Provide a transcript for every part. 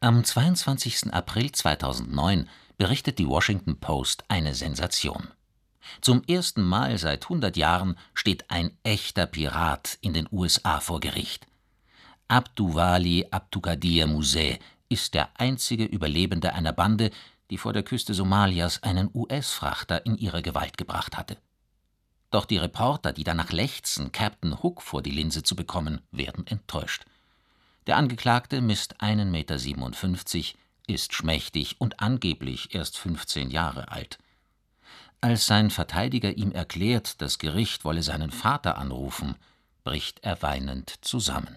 Am 22. April 2009 berichtet die Washington Post eine Sensation. Zum ersten Mal seit 100 Jahren steht ein echter Pirat in den USA vor Gericht. Abduwali Abdulkadir Musee ist der einzige Überlebende einer Bande, die vor der Küste Somalias einen US-Frachter in ihre Gewalt gebracht hatte. Doch die Reporter, die danach lechzen, Captain Hook vor die Linse zu bekommen, werden enttäuscht. Der Angeklagte misst 1,57 Meter, ist schmächtig und angeblich erst 15 Jahre alt. Als sein Verteidiger ihm erklärt, das Gericht wolle seinen Vater anrufen, bricht er weinend zusammen.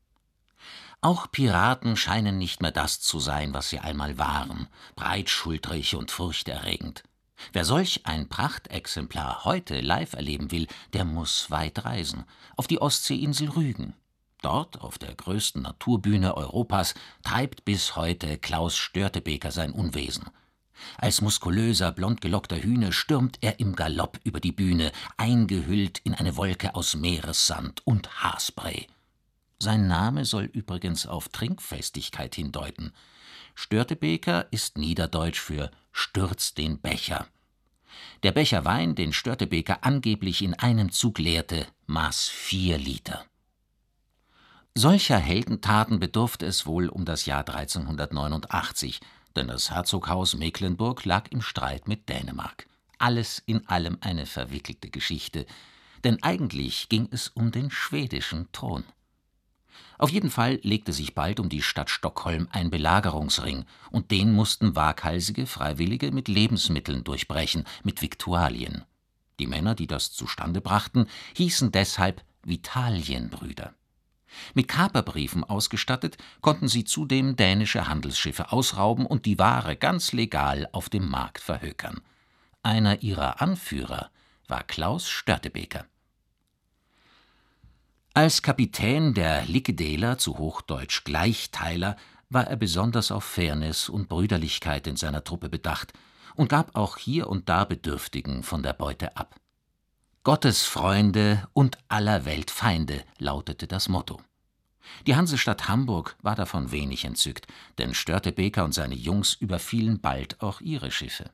Auch Piraten scheinen nicht mehr das zu sein, was sie einmal waren, breitschultrig und furchterregend. Wer solch ein Prachtexemplar heute live erleben will, der muss weit reisen, auf die Ostseeinsel Rügen. Dort, auf der größten Naturbühne Europas, treibt bis heute Klaus Störtebeker sein Unwesen. Als muskulöser, blondgelockter Hühne stürmt er im Galopp über die Bühne, eingehüllt in eine Wolke aus Meeressand und Haarspray. Sein Name soll übrigens auf Trinkfestigkeit hindeuten. Störtebeker ist niederdeutsch für »stürzt den Becher«. Der Becher Wein, den Störtebeker angeblich in einem Zug leerte, maß 4 Liter. Solcher Heldentaten bedurfte es wohl um das Jahr 1389, denn das Herzoghaus Mecklenburg lag im Streit mit Dänemark. Alles in allem eine verwickelte Geschichte, denn eigentlich ging es um den schwedischen Thron. Auf jeden Fall legte sich bald um die Stadt Stockholm ein Belagerungsring, und den mussten waghalsige Freiwillige mit Lebensmitteln durchbrechen, mit Viktualien. Die Männer, die das zustande brachten, hießen deshalb Vitalienbrüder. Mit Kaperbriefen ausgestattet, konnten sie zudem dänische Handelsschiffe ausrauben und die Ware ganz legal auf dem Markt verhökern. Einer ihrer Anführer war Klaus Störtebeker. Als Kapitän der Likkedeler, zu Hochdeutsch Gleichteiler, war er besonders auf Fairness und Brüderlichkeit in seiner Truppe bedacht und gab auch hier und da Bedürftigen von der Beute ab. »Gottes Freunde und aller Welt Feinde« lautete das Motto. Die Hansestadt Hamburg war davon wenig entzückt, denn Störtebeker und seine Jungs überfielen bald auch ihre Schiffe.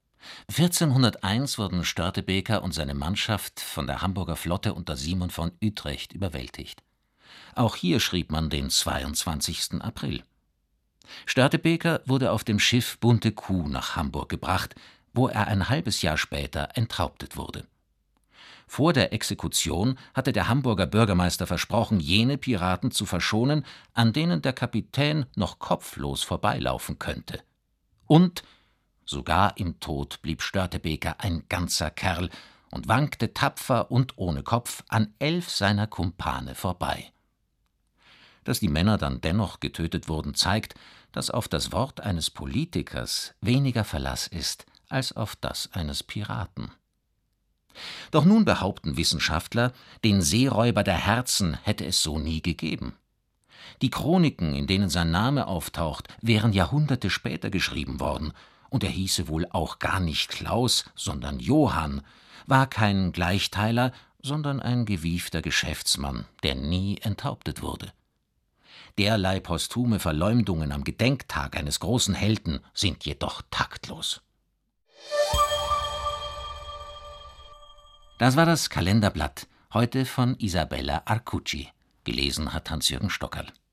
1401 wurden Störtebeker und seine Mannschaft von der Hamburger Flotte unter Simon von Utrecht überwältigt. Auch hier schrieb man den 22. April. Störtebeker wurde auf dem Schiff Bunte Kuh nach Hamburg gebracht, wo er ein halbes Jahr später enthauptet wurde. Vor der Exekution hatte der Hamburger Bürgermeister versprochen, jene Piraten zu verschonen, an denen der Kapitän noch kopflos vorbeilaufen könnte. Und sogar im Tod blieb Störtebeker ein ganzer Kerl und wankte tapfer und ohne Kopf an 11 seiner Kumpane vorbei. Dass die Männer dann dennoch getötet wurden, zeigt, dass auf das Wort eines Politikers weniger Verlass ist als auf das eines Piraten. Doch nun behaupten Wissenschaftler, den Seeräuber der Herzen hätte es so nie gegeben. Die Chroniken, in denen sein Name auftaucht, wären Jahrhunderte später geschrieben worden, und er hieße wohl auch gar nicht Klaus, sondern Johann, war kein Gleichteiler, sondern ein gewiefter Geschäftsmann, der nie enthauptet wurde. Derlei posthume Verleumdungen am Gedenktag eines großen Helden sind jedoch taktlos. Das war das Kalenderblatt, heute von Isabella Arcucci. Gelesen hat Hans-Jürgen Stockerl.